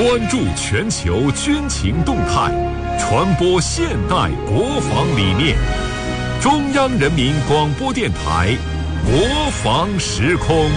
关注全球军情动态，传播现代国防理念。中央人民广播电台国防时空。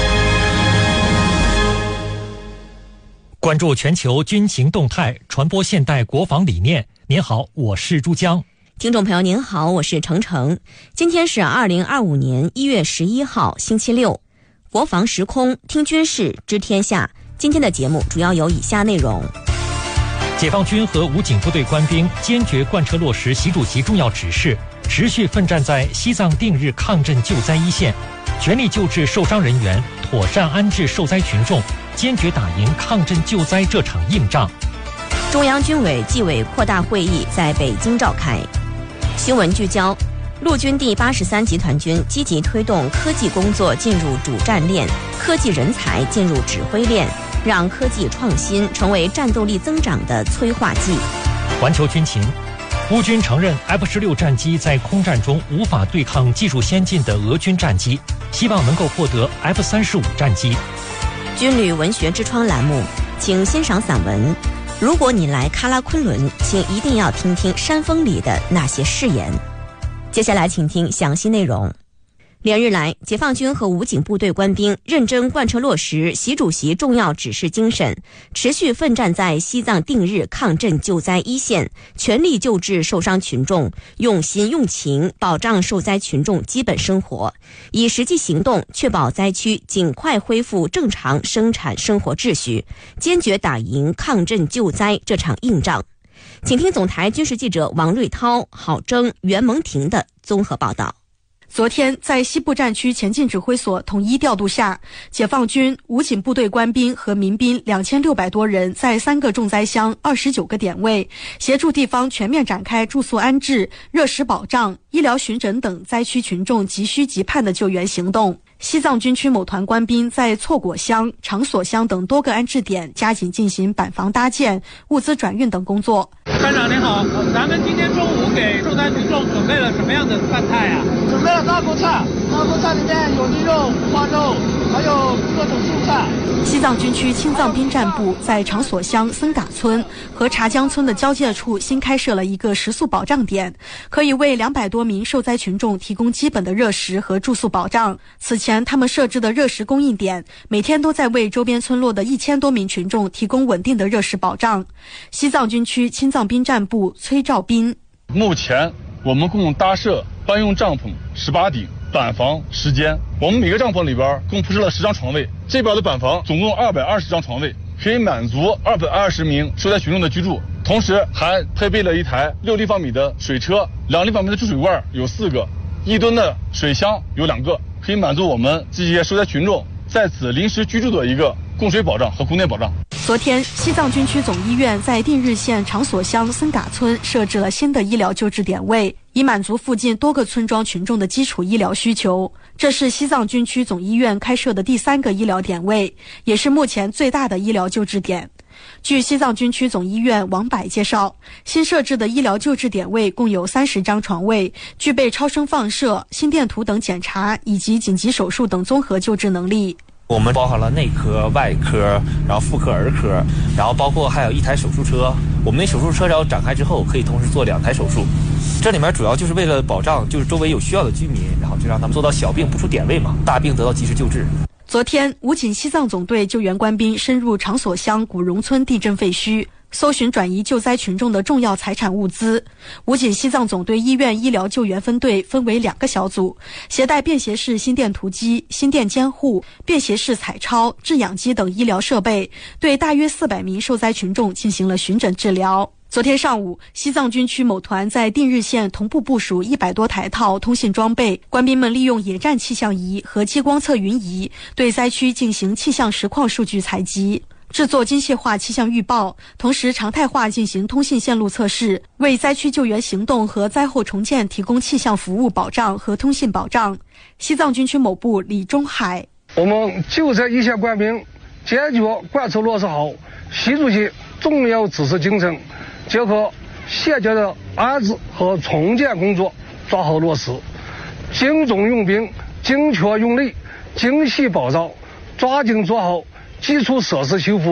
关注全球军情动态，传播现代国防理念。您好，我是珠江。 听众朋友您好，我是程程。今天是2025年1月11号星期六，国防时空听军事知天下。今天的节目主要有以下内容： 解放军和武警部队官兵坚决贯彻落实习主席重要指示，持续奋战在西藏定日抗震救灾一线，全力救治受伤人员，妥善安置受灾群众，坚决打赢抗震救灾这场硬仗。 中央军委纪委扩大会议在北京召开。新闻聚焦：陆军第83集团军积极推动科技工作进入主战链，科技人才进入指挥链，让科技创新成为战斗力增长的催化剂。 环球军情：乌军承认 F-16战机在空战中无法对抗技术先进的俄军战机，希望能够获得 F-35战机。 军旅文学之窗栏目，请欣赏散文。如果你来喀拉昆仑，请一定要听听山峰里的那些誓言。接下来请听详细内容。连日来，解放军和武警部队官兵认真贯彻落实习主席重要指示精神，持续奋战在西藏定日抗震救灾一线，全力救治受伤群众，用心用情保障受灾群众基本生活，以实际行动确保灾区尽快恢复正常生产生活秩序，坚决打赢抗震救灾这场硬仗。请听总台军事记者王瑞涛、郝征、袁蒙婷的综合报道。 昨天，在西部战区前进指挥所统一调度下，解放军、武警部队官兵和民兵2600多人在3个重灾乡、29个点位，协助地方全面展开住宿安置、热食保障、医疗巡诊等灾区群众急需急盼的救援行动。西藏军区某团官兵在错果乡、长所乡等多个安置点加紧进行板房搭建、物资转运等工作。 班长您好，咱们今天中午给受灾群众准备了什么样的饭菜啊？ 准备了大锅菜，大锅菜里面有鸡肉、五花肉，还有各种蔬菜。 西藏军区青藏兵站部在长所乡森嘎村和察江村的交界处新开设了一个食宿保障点，可以为200多名受灾群众提供基本的热食和住宿保障。此前他们设置的热食供应点每天都在为周边村落的1000多名群众提供稳定的热食保障。西藏军区青藏兵站部崔兆斌： 目前我们共搭设搬用帐篷18顶，板房10间，我们每个帐篷里边共铺设了10张床位，这边的板房总共220张床位，可以满足220名受灾群众的居住。同时还配备了一台6立方米的水车，2立方米的注水罐有4个，1吨的水箱有2个，可以满足我们这些受灾群众在此临时居住的一个供水保障和供电保障。 昨天，西藏军区总医院在定日县长所乡森嘎村设置了新的医疗救治点位，以满足附近多个村庄群众的基础医疗需求。这是西藏军区总医院开设的第3个医疗点位，也是目前最大的医疗救治点。据西藏军区总医院王柏介绍，新设置的医疗救治点位共有30张床位，具备超声放射、心电图等检查以及紧急手术等综合救治能力。 我们包含了内科、外科，然后妇科、儿科，然后包括还有1台手术车。我们那手术车只要展开之后，可以同时做2台手术。这里面主要就是为了保障就是周围有需要的居民，然后就让他们做到小病不出点位嘛，大病得到及时救治。 昨天，武警西藏总队救援官兵深入长所乡古荣村地震废墟，搜寻转移救灾群众的重要财产物资。武警西藏总队医院医疗救援分队分为2个小组，携带便携式心电图机、心电监护、便携式彩超、制氧机等医疗设备，对大约400名受灾群众进行了巡诊治疗。昨天上午，西藏军区某团在定日县同步部署100多台套通信装备，官兵们利用野战气象仪和激光测云仪对灾区进行气象实况数据采集，制作精细化气象预报，同时常态化进行通信线路测试，为灾区救援行动和灾后重建提供气象服务保障和通信保障。西藏军区某部李忠海： 我们救灾一线官兵坚决贯彻落实好习主席重要指示精神，结合现阶的安置和重建工作抓好落实，精准用兵、精确用力、精细保障，抓紧做好基础设施修复、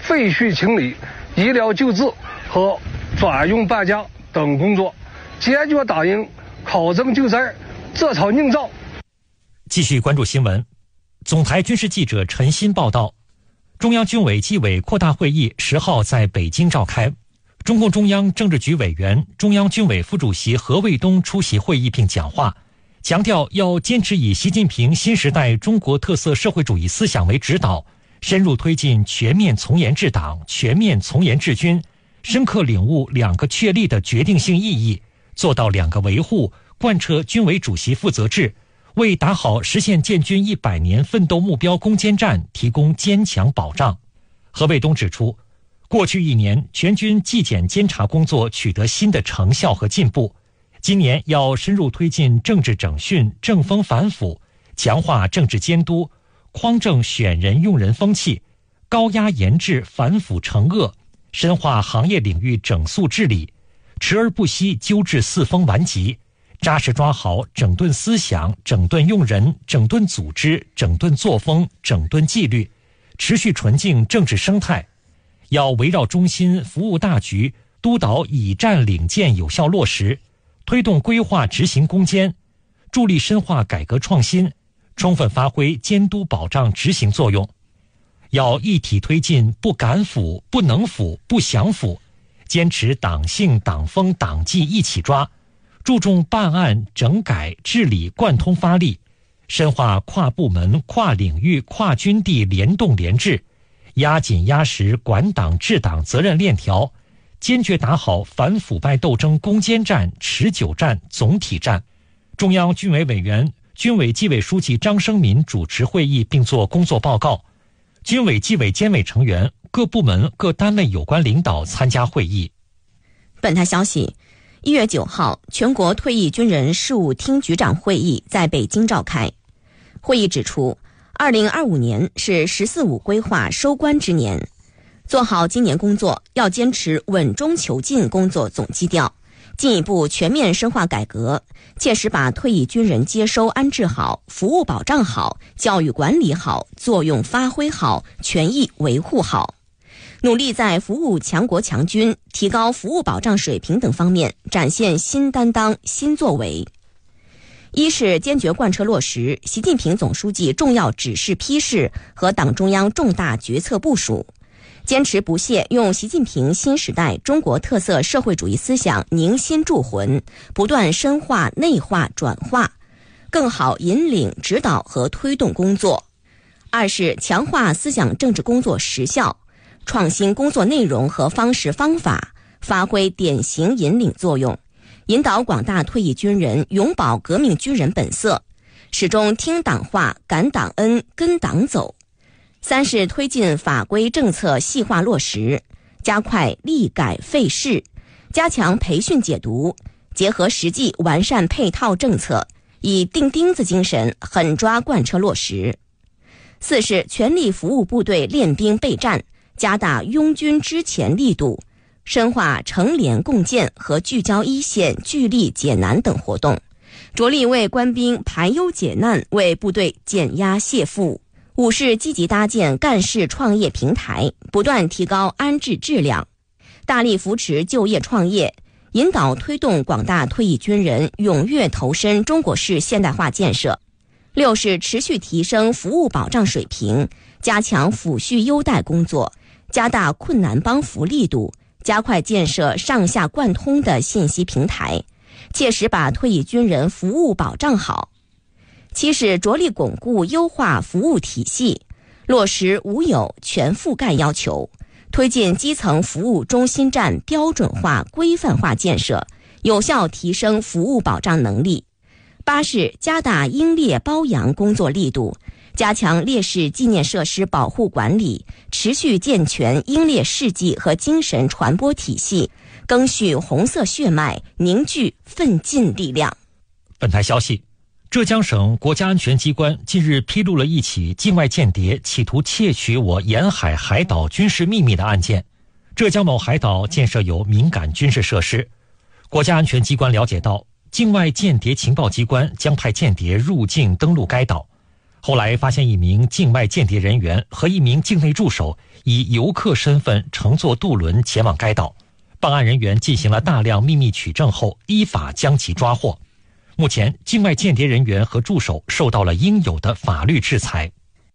废墟清理、医疗救治和专用搬家等工作，坚决打赢考证救灾这场硬仗。 继续关注新闻。总台军事记者陈鑫报道，中央军委纪委扩大会议10号在北京召开，中共中央政治局委员、中央军委副主席何卫东出席会议并讲话，强调要坚持以习近平新时代中国特色社会主义思想为指导，深入推进全面从严治党、全面从严治军，深刻领悟2个确立的决定性意义，做到2个维护，贯彻军委主席负责制，为打好实现建军100年奋斗目标攻坚战提供坚强保障。何卫东指出，过去1年全军纪检监察工作取得新的成效和进步，今年要深入推进政治整训、政风反腐，强化政治监督，匡正选人用人风气，高压严治反腐惩恶，深化行业领域整肃治理，持而不息纠治四风顽疾，扎实抓好整顿思想、整顿用人、整顿组织、整顿作风、整顿纪律，持续纯净政治生态。要围绕中心服务大局，督导以战领建有效落实，推动规划执行攻坚，助力深化改革创新，充分发挥监督保障执行作用。要一体推进不敢腐、不能腐、不想腐，坚持党性、党风、党纪一起抓，注重办案、整改、治理贯通发力，深化跨部门、跨领域、跨军地联动联治，压紧压实管党治党责任链条，坚决打好反腐败斗争攻坚战、持久战、总体战。中央军委委员、军委纪委书记张生民主持会议并作工作报告，军委纪委监委成员、各部门各单位有关领导参加会议。 本台消息，1月9号，全国退役军人事务厅局长会议在北京召开。会议指出，2025年是“14五”规划收官之年，做好今年工作要坚持稳中求进工作总基调，进一步全面深化改革，切实把退役军人接收安置好、服务保障好、教育管理好、作用发挥好、权益维护好，努力在服务强国强军、提高服务保障水平等方面展现新担当、新作为。一是坚决贯彻落实习近平总书记重要指示批示和党中央重大决策部署，坚持不懈用习近平新时代中国特色社会主义思想凝心铸魂，不断深化内化转化，更好引领指导和推动工作。二是强化思想政治工作实效，创新工作内容和方式方法，发挥典型引领作用，引导广大退役军人永葆革命军人本色，始终听党话、感党恩、跟党走。三是推进法规政策细化落实，加快立改废试，加强培训解读，结合实际完善配套政策，以钉钉子精神狠抓贯彻落实。四是全力服务部队练兵备战，加大拥军支前力度，深化成联共建和聚焦一线、聚力解难等活动，着力为官兵排忧解难，为部队减压卸负。五是积极搭建干事创业平台，不断提高安置质量，大力扶持就业创业，引导推动广大退役军人踊跃投身中国式现代化建设。六是持续提升服务保障水平，加强抚恤优待工作，加大困难帮扶力度，加快建设上下贯通的信息平台，切实把退役军人服务保障好。七是着力巩固优化服务体系，落实无有全覆盖要求，推进基层服务中心站标准化、规范化建设，有效提升服务保障能力。八是加大英烈褒扬工作力度，加强烈士纪念设施保护管理，持续健全英烈事迹和精神传播体系，赓续红色血脉，凝聚奋进力量。 本台消息，浙江省国家安全机关近日披露了一起境外间谍企图窃取我沿海海岛军事秘密的案件。浙江某海岛建设有敏感军事设施，国家安全机关了解到，境外间谍情报机关将派间谍入境登陆该岛。 后来发现一名境外间谍人员和一名境内助手以游客身份乘坐渡轮前往该岛，办案人员进行了大量秘密取证后，依法将其抓获。目前，境外间谍人员和助手受到了应有的法律制裁。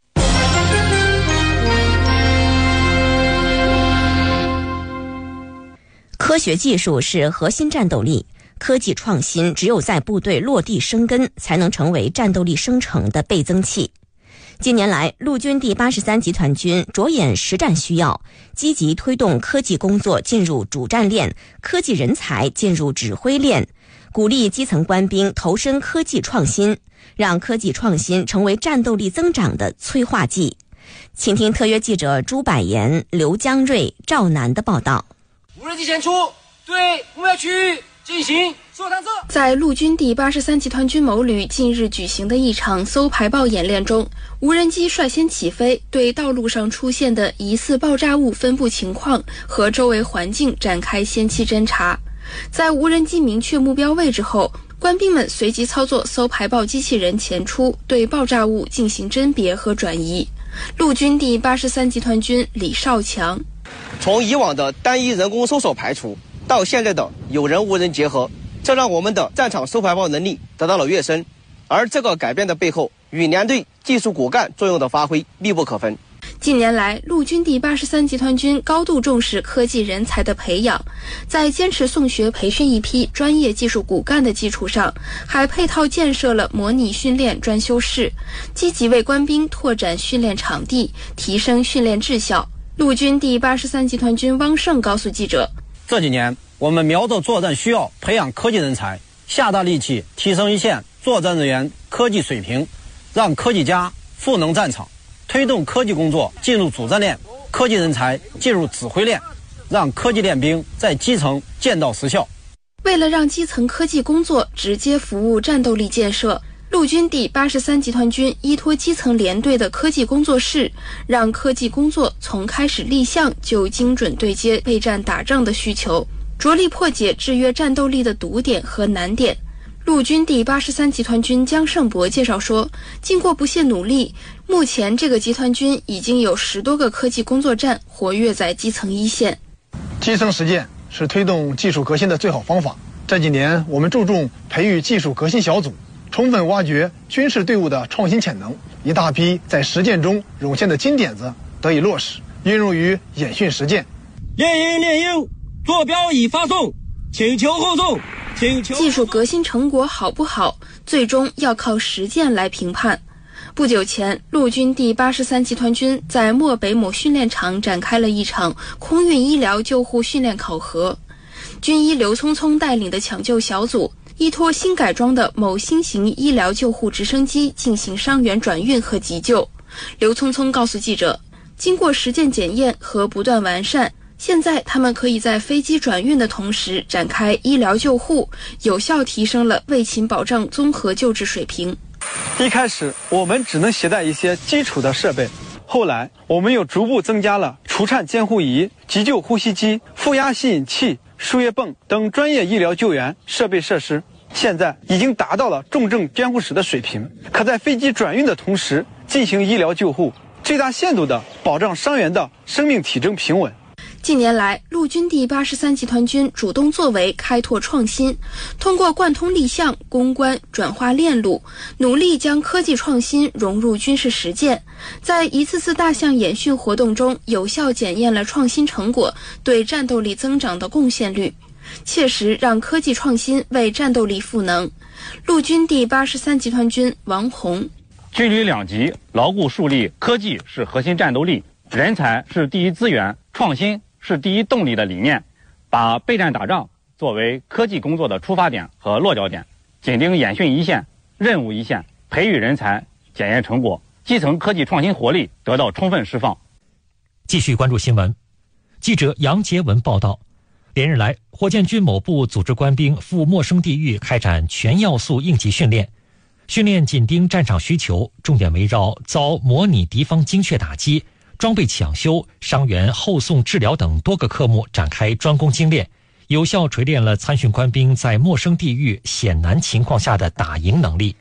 科学技术是核心战斗力，科技创新只有在部队落地生根，才能成为战斗力生成的倍增器。近年来，陆军第83集团军着眼实战需要，积极推动科技工作进入主战链，科技人才进入指挥链，鼓励基层官兵投身科技创新，让科技创新成为战斗力增长的催化剂。请听特约记者朱百言、刘江瑞、赵楠的报道。 无人机前出，对目标区域进行搜探测。 在陆军第83集团军某旅近日举行的一场搜排爆演练中，无人机率先起飞，对道路上出现的疑似爆炸物分布情况和周围环境展开先期侦查。在无人机明确目标位置后，官兵们随即操作搜排爆机器人前出，对爆炸物进行甄别和转移。陆军第83集团军李少强： 从以往的单一人工搜索排除到现在的有人无人结合，这让我们的战场搜排爆能力得到了跃升。而这个改变的背后，与连队技术骨干作用的发挥密不可分。 近年来，陆军第83集团军高度重视科技人才的培养，在坚持送学培训一批专业技术骨干的基础上，还配套建设了模拟训练专修室，积极为官兵拓展训练场地，提升训练质效。陆军第83集团军汪胜告诉记者： 这几年，我们瞄着作战需要，培养科技人才，下大力气提升一线作战人员科技水平，让科技家赋能战场，推动科技工作进入主战链，科技人才进入指挥链，让科技练兵在基层见到实效。 为了让基层科技工作直接服务战斗力建设，陆军第83集团军依托基层连队的科技工作室，让科技工作从开始立项就精准对接备战打仗的需求，着力破解制约战斗力的堵点和难点。陆军第83集团军姜胜博介绍说，经过不懈努力，目前这个集团军已经有10多个科技工作站活跃在基层一线。 基层实践是推动技术革新的最好方法。这几年，我们注重培育技术革新小组，充分挖掘军事队伍的创新潜能，一大批在实践中涌现的金点子得以落实，运用于演训实践。 练营，坐标已发送，请求后送。 技术革新成果好不好，最终要靠实践来评判。不久前，陆军第83集团军在漠北某训练场展开了一场空运医疗救护训练考核。军医刘聪聪带领的抢救小组依托新改装的某新型医疗救护直升机进行伤员转运和急救。刘聪聪告诉记者，经过实践检验和不断完善，现在他们可以在飞机转运的同时展开医疗救护，有效提升了卫勤保障综合救治水平。 一开始我们只能携带一些基础的设备，后来我们又逐步增加了除颤监护仪、急救呼吸机、负压吸引器、输液泵等专业医疗救援设备设施，现在已经达到了重症监护室的水平，可在飞机转运的同时进行医疗救护，最大限度地保障伤员的生命体征平稳。 近年来，陆军第83集团军主动作为，开拓创新，通过贯通立项、攻关、转化链路，努力将科技创新融入军事实践，在一次次大项演训活动中，有效检验了创新成果对战斗力增长的贡献率，切实让科技创新为战斗力赋能。陆军第83集团军王红： 军旅两级牢固树立科技是核心战斗力，人才是第一资源，创新是第一动力的理念，把备战打仗作为科技工作的出发点和落脚点，紧盯演训一线、任务一线，培育人才，检验成果，基层科技创新活力得到充分释放。 继续关注新闻，记者杨杰文报道，连日来，火箭军某部组织官兵赴陌生地域开展全要素应急训练，训练紧盯战场需求，重点围绕遭模拟敌方精确打击、装备抢修、伤员后送治疗等多个科目展开专攻精练，有效锤炼了参训官兵在陌生地域险难情况下的打赢能力。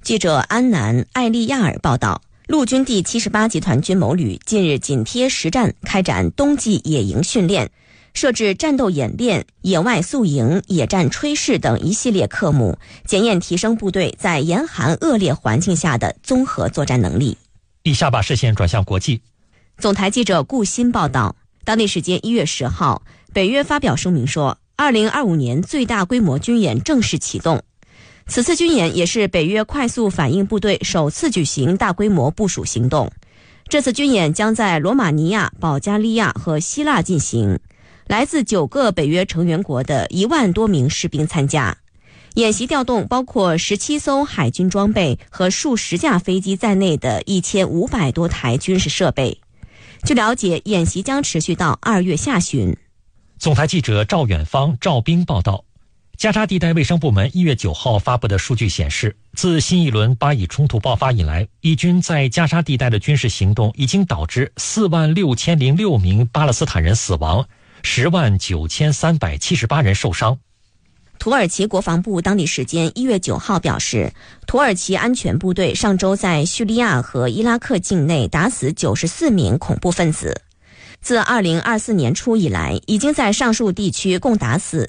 记者安南艾利亚尔报道，陆军第78集团军某旅近日紧贴实战开展冬季野营训练，设置战斗演练、野外宿营、野战炊事等一系列科目，检验提升部队在严寒恶劣环境下的综合作战能力。 以下把视线转向国际。 总台记者顾鑫报道，当地时间1月10号，北约发表声明说，2025年最大规模军演正式启动。此次军演也是北约快速反应部队首次举行大规模部署行动。这次军演将在罗马尼亚、保加利亚和希腊进行，来自9个北约成员国的1万多名士兵参加。演习调动包括17艘海军装备和数十架飞机在内的1500多台军事设备。据了解，演习将持续到2月下旬。 总台记者赵远芳、赵兵报道，加沙地带卫生部门1月9号发布的数据显示，自新一轮巴以冲突爆发以来，以军在加沙地带的军事行动已经导致46006名巴勒斯坦人死亡，109378人受伤。 土耳其国防部当地时间1月9号表示，土耳其安全部队上周在叙利亚和伊拉克境内打死94名恐怖分子。自2024年初以来，已经在上述地区共打死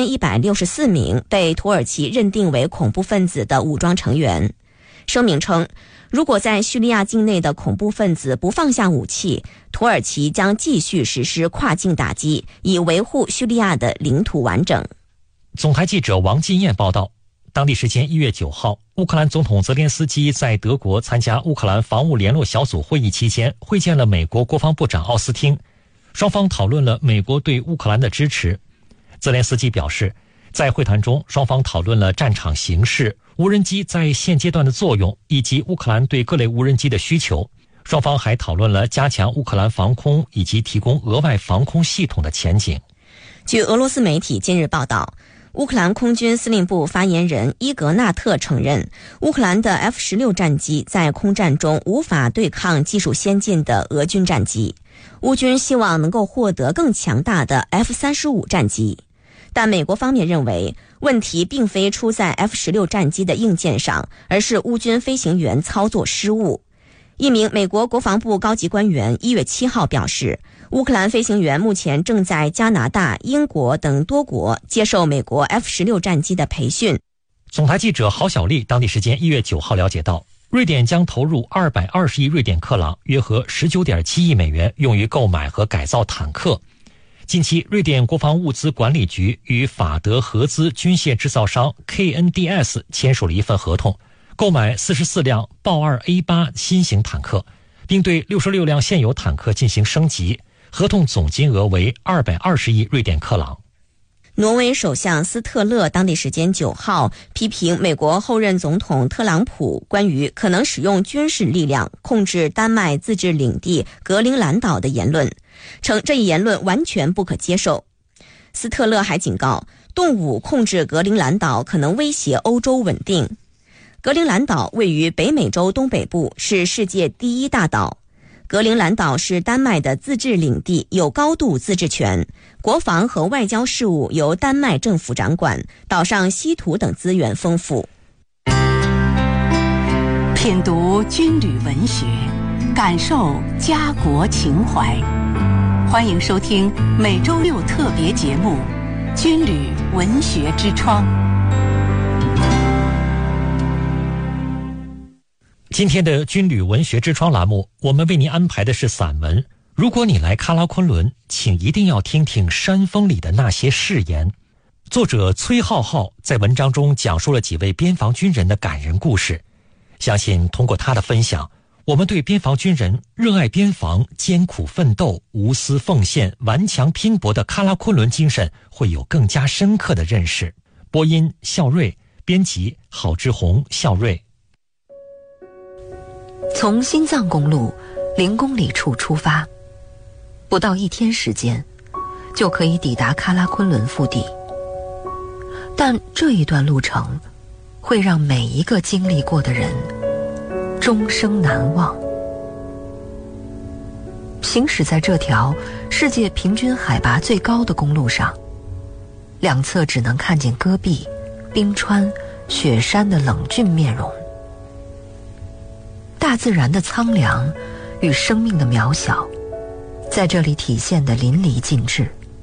3164名被土耳其认定为恐怖分子的武装成员。声明称，如果在叙利亚境内的恐怖分子不放下武器，土耳其将继续实施跨境打击，以维护叙利亚的领土完整。 总台记者王金燕报道，当地时间1月9号，乌克兰总统泽连斯基在德国参加乌克兰防务联络小组会议期间，会见了美国国防部长奥斯汀，双方讨论了美国对乌克兰的支持。泽连斯基表示，在会谈中，双方讨论了战场形势、无人机在现阶段的作用，以及乌克兰对各类无人机的需求。双方还讨论了加强乌克兰防空以及提供额外防空系统的前景。 据俄罗斯媒体今日报道，乌克兰空军司令部发言人伊格纳特承认，乌克兰的 F-16 战机在空战中无法对抗技术先进的俄军战机，乌军希望能够获得更强大的 F-35 战机。但美国方面认为，问题并非出在 F-16 战机的硬件上，而是乌军飞行员操作失误。一名美国国防部高级官员1月7号表示，乌克兰飞行员目前正在加拿大、英国等多国接受美国 F-16 战机的培训。 总台记者郝小丽当地时间1月9号了解到，瑞典将投入220亿瑞典克朗，约合19.7亿美元，用于购买和改造坦克。近期，瑞典国防物资管理局与法德合资军械制造商 KNDS 签署了一份合同，购买44辆豹2 A8 新型坦克，并对66辆现有坦克进行升级，合同总金额为220亿瑞典克朗。 挪威首相斯特勒当地时间9号批评美国后任总统特朗普关于可能使用军事力量控制丹麦自治领地格陵兰岛的言论，称这一言论完全不可接受。斯特勒还警告，动武控制格陵兰岛可能威胁欧洲稳定。格陵兰岛位于北美洲东北部，是世界第1大岛。格陵兰岛是丹麦的自治领地，有高度自治权，国防和外交事务由丹麦政府掌管，岛上稀土等资源丰富。 品读军旅文学，感受家国情怀。欢迎收听每周6特别节目《军旅文学之窗》。 今天的军旅文学之窗栏目，我们为您安排的是散文。如果你来喀拉昆仑，请一定要听听山峰里的那些誓言。作者崔浩浩在文章中讲述了几位边防军人的感人故事。相信通过他的分享，我们对边防军人热爱边防、艰苦奋斗、无私奉献、顽强拼搏的喀拉昆仑精神会有更加深刻的认识。播音孝瑞，编辑郝志宏、孝瑞。 从新藏公路0公里处出发，不到1天时间，就可以抵达喀拉昆仑腹地。但这一段路程，会让每一个经历过的人终生难忘。行驶在这条世界平均海拔最高的公路上，两侧只能看见戈壁、冰川、雪山的冷峻面容， 大自然的苍凉与生命的渺小，在这里体现得淋漓尽致。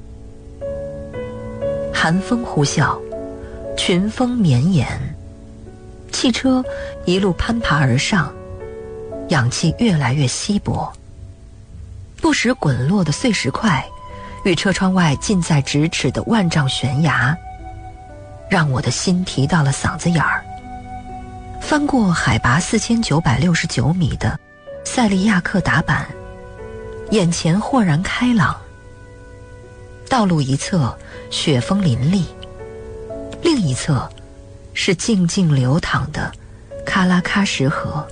寒风呼啸，群峰绵延，汽车一路攀爬而上，氧气越来越稀薄，不时滚落的碎石块与车窗外近在咫尺的万丈悬崖，让我的心提到了嗓子眼儿。翻过海拔4969米的塞利亚克达坂，眼前豁然开朗。道路一侧雪峰林立，另一侧是静静流淌的喀拉喀什河。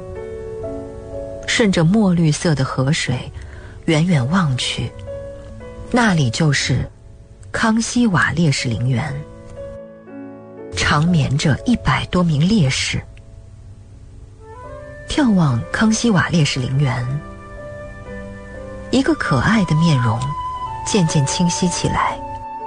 顺着墨绿色的河水远远望去，那里就是康熙瓦烈士陵园，长眠着100多名烈士。眺望康熙瓦烈士陵园，一个可爱的面容渐渐清晰起来。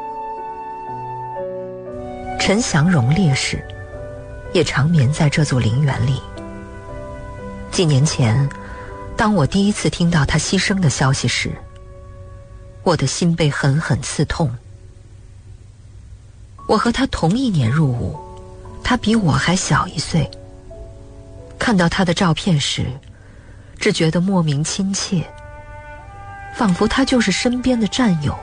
陈祥荣烈士也长眠在这座陵园里。几年前，当我第一次听到他牺牲的消息时，我的心被狠狠刺痛。我和他同一年入伍，他比我还小1岁。看到他的照片时，只觉得莫名亲切，仿佛他就是身边的战友。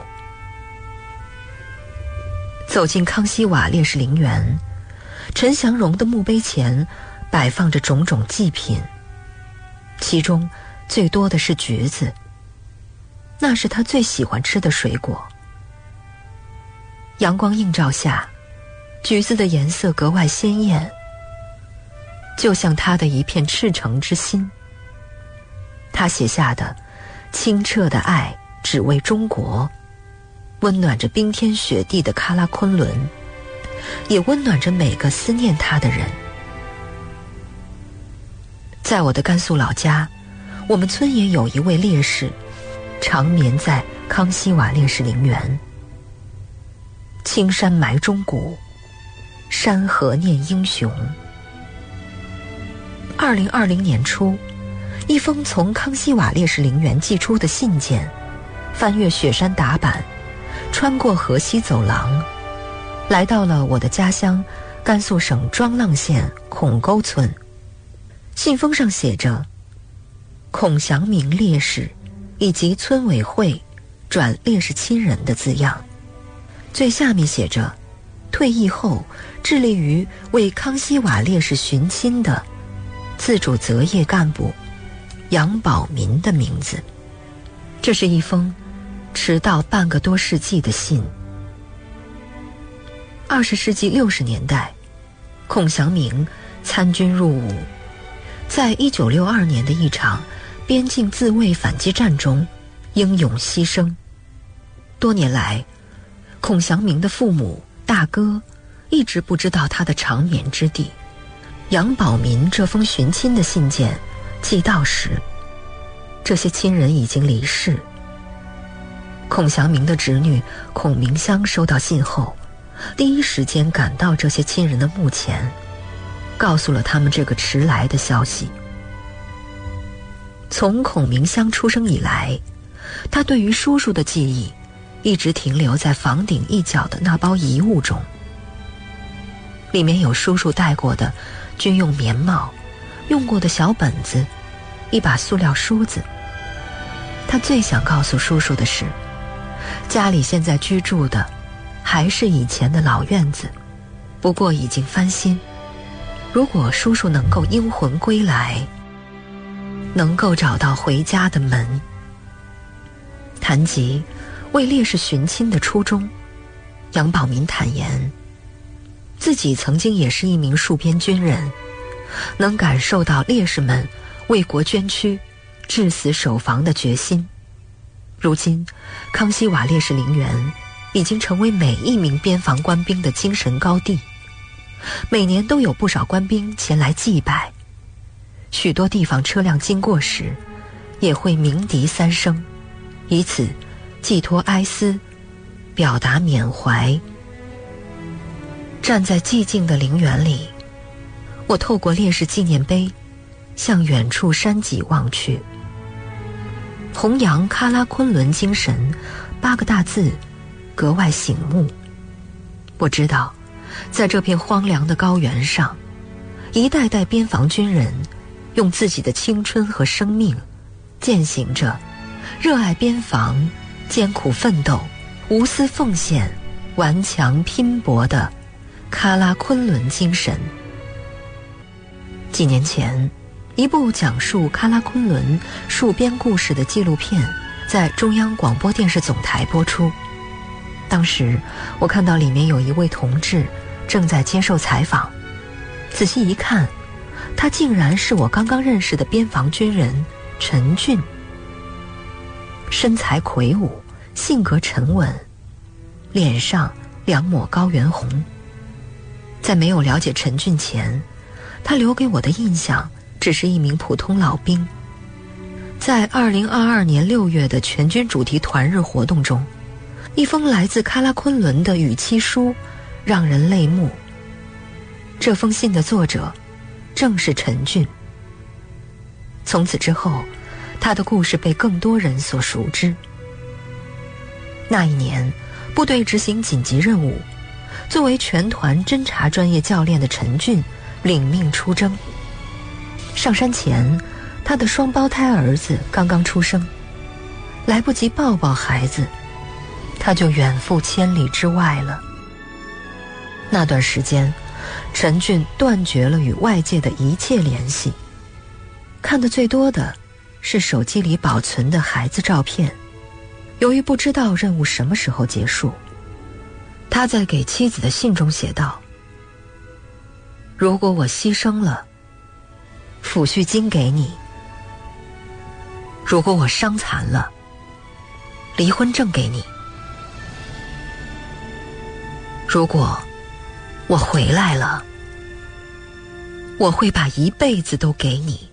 走进康熙瓦烈士陵园，陈祥荣的墓碑前摆放着种种祭品，其中最多的是橘子，那是他最喜欢吃的水果。阳光映照下，橘子的颜色格外鲜艳，就像他的一片赤诚之心。他写下的清澈的爱只为中国，温暖着冰天雪地的喀拉昆仑，也温暖着每个思念他的人。在我的甘肃老家，我们村也有一位烈士，长眠在康熙瓦烈士陵园。青山埋忠骨，山河念英雄。2020年初，一封从康熙瓦烈士陵园寄出的信件，翻越雪山达坂，穿过河西走廊，来到了我的家乡甘肃省庄浪县孔沟村。信封上写着孔祥明烈士以及村委会转烈士亲人的字样，最下面写着退役后致力于为康熙瓦烈士寻亲的自主择业干部杨保民的名字。这是一封迟到半个多世纪的信。20世纪60年代，孔祥明参军入伍，在1962年的一场边境自卫反击战中英勇牺牲。多年来，孔祥明的父母、大哥一直不知道他的长眠之地。杨保民这封寻亲的信件寄到时，这些亲人已经离世。孔祥明的侄女孔明香收到信后，第一时间赶到这些亲人的墓前，告诉了他们这个迟来的消息。从孔明香出生以来，他对于叔叔的记忆一直停留在房顶一角的那包遗物中，里面有叔叔戴过的军用棉帽，用过的小本子，一把塑料梳子。他最想告诉叔叔的是，家里现在居住的还是以前的老院子，不过已经翻新。如果叔叔能够英魂归来，能够找到回家的门。谈及为烈士寻亲的初衷，杨保民坦言，自己曾经也是一名戍边军人，能感受到烈士们为国捐躯、至死守防的决心。如今，康熙瓦烈士陵园已经成为每一名边防官兵的精神高地，每年都有不少官兵前来祭拜，许多地方车辆经过时也会鸣笛3声，以此寄托哀思，表达缅怀。站在寂静的陵园里，我透过烈士纪念碑向远处山脊望去。弘扬喀拉昆仑精神8个大字格外醒目。我知道，在这片荒凉的高原上，一代代边防军人用自己的青春和生命践行着热爱边防、艰苦奋斗、无私奉献、顽强拼搏的喀拉昆仑精神。几年前，一部讲述喀拉昆仑戍边故事的纪录片在中央广播电视总台播出。当时我看到里面有一位同志正在接受采访，仔细一看，他竟然是我刚刚认识的边防军人陈俊。身材魁梧，性格沉稳，脸上2抹高原红。在没有了解陈俊前，他留给我的印象只是一名普通老兵。在2022年6月的全军主题团日活动中，一封来自喀拉昆仑的语期书让人泪目。这封信的作者正是陈俊。从此之后，他的故事被更多人所熟知。那一年，部队执行紧急任务，作为全团侦察专业教练的陈俊领命出征。上山前，他的双胞胎儿子刚刚出生，来不及抱抱孩子，他就远赴千里之外了。那段时间，陈俊断绝了与外界的一切联系，看得最多的是手机里保存的孩子照片。由于不知道任务什么时候结束，他在给妻子的信中写道：如果我牺牲了，抚恤金给你；如果我伤残了，离婚证给你；如果我回来了，我会把一辈子都给你。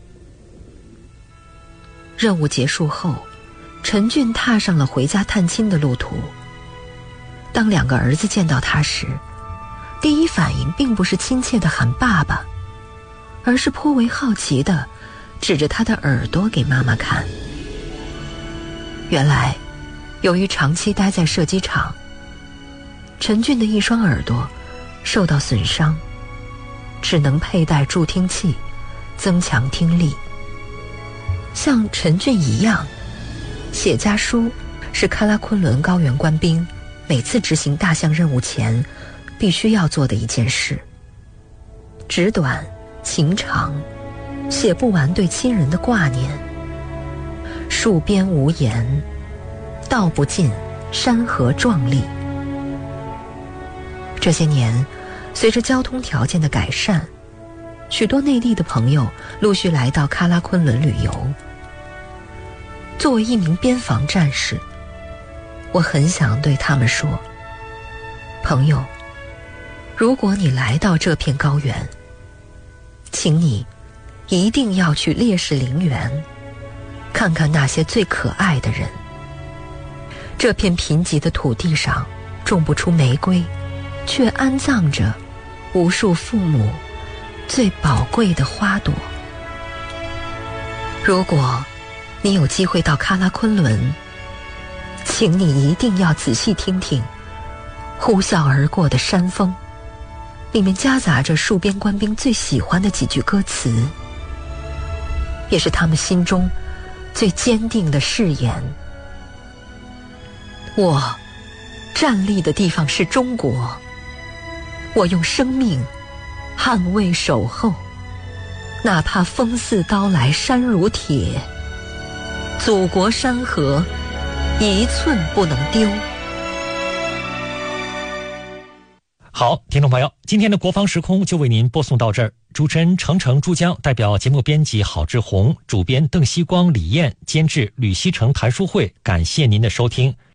任务结束后，陈俊踏上了回家探亲的路途。当2个儿子见到他时，第一反应并不是亲切地喊爸爸，而是颇为好奇地指着他的耳朵给妈妈看。原来，由于长期待在射击场，陈俊的一双耳朵受到损伤，只能佩戴助听器，增强听力。像陈俊一样，写家书是喀拉昆仑高原官兵每次执行大项任务前必须要做的一件事。纸短情长，写不完对亲人的挂念。戍边无言，道不尽山河壮丽。这些年，随着交通条件的改善，许多内地的朋友陆续来到喀拉昆仑旅游。作为一名边防战士，我很想对他们说：朋友，如果你来到这片高原，请你一定要去烈士陵园，看看那些最可爱的人。这片贫瘠的土地上种不出玫瑰，却安葬着无数父母最宝贵的花朵。如果你有机会到喀拉昆仑，请你一定要仔细听听呼啸而过的山风，里面夹杂着戍边官兵最喜欢的几句歌词，也是他们心中最坚定的誓言。我站立的地方是中国，我用生命捍卫守候，哪怕风似刀来山如铁，祖国山河一寸不能丢。 好，听众朋友，今天的国防时空就为您播送到这儿。主持人程程、珠江，代表节目编辑郝志红，主编邓希光、李艳，监制吕希成、谭淑慧，感谢您的收听。